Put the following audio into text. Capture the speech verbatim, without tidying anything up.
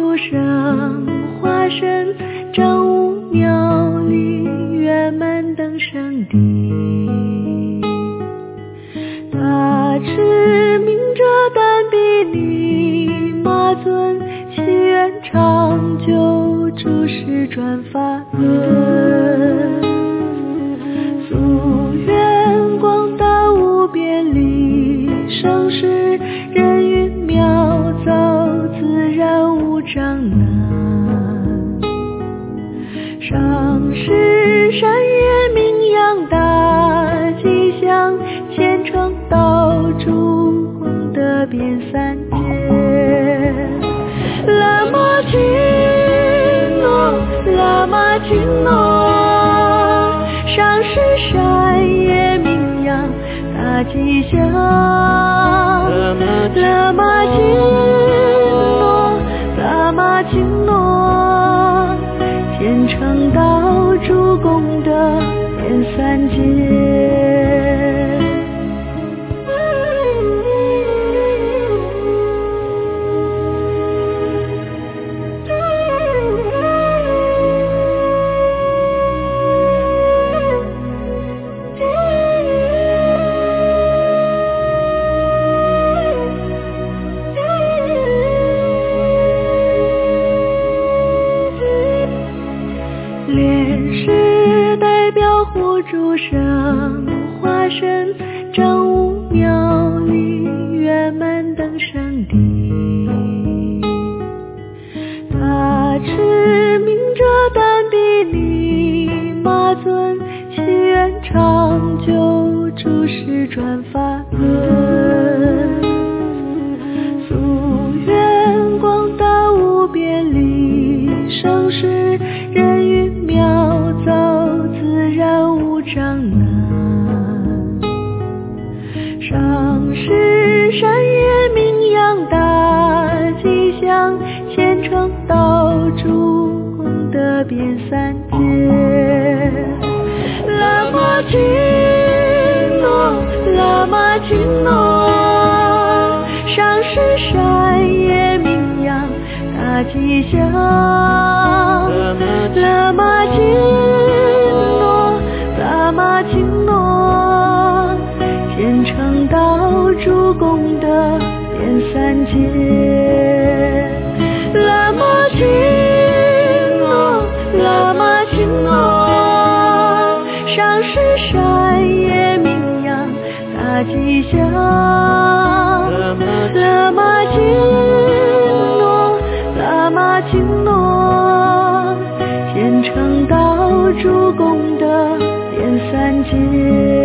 诸生，化身正悟妙理，圆满登圣地。大持明者但比尼，马尊祈愿长久，诸世转法轮。夙愿广大无边力，生世人云妙造，自然无障难。上师善业名扬大吉祥，虔诚道主功德遍三界。喇嘛经诺，喇嘛经诺，上师善业名扬大吉祥。喇嘛经诺，喇嘛经诺，虔诚道主功德遍三界。莲师代表护诸生，化身正悟妙理，圆满登圣地。大持明者但比尼，马尊祈愿长久，诸世转法轮。夙愿广大无边力，生世人云妙造，自然无障难。上师善业名扬大吉祥，虔诚道主功德遍三界。喇嘛经诺，喇嘛经诺，上师善业名扬大吉祥。喇嘛经诺，喇嘛经诺，虔诚道主功德遍三界。喇嘛经诺，喇嘛经诺，上师善业名扬大吉祥。喇嘛经诺，喇嘛经诺，虔诚道主功德遍三界。